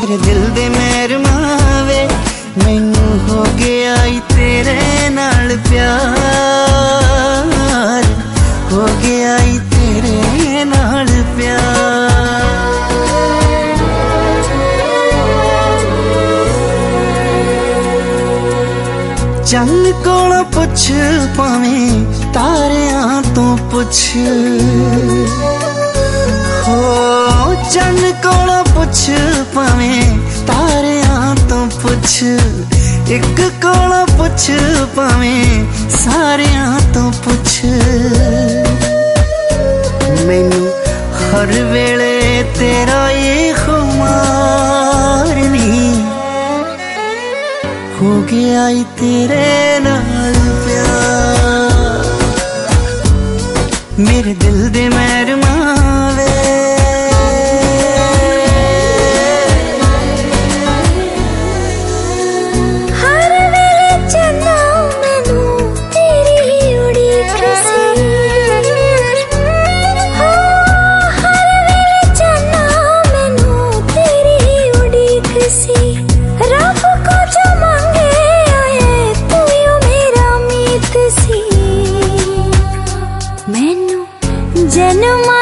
मेरे दिल दे मेहरमावे मैनू हो गया ई तेरे नाल प्यार, हो गया ई तेरे नाल प्यार। चंद कोला पुछ पावें तारियां तो पुछ, हो चंद कोला पुछ पावें तारियां तो पुछ, एक कोला पुछ पावें सारियां तो पुछ। मैनू हर वेले तेरा ये खुमार नहीं, हो गया ई तेरे नाल प्यार। मेरे दिल दे मेहरमावे जन्म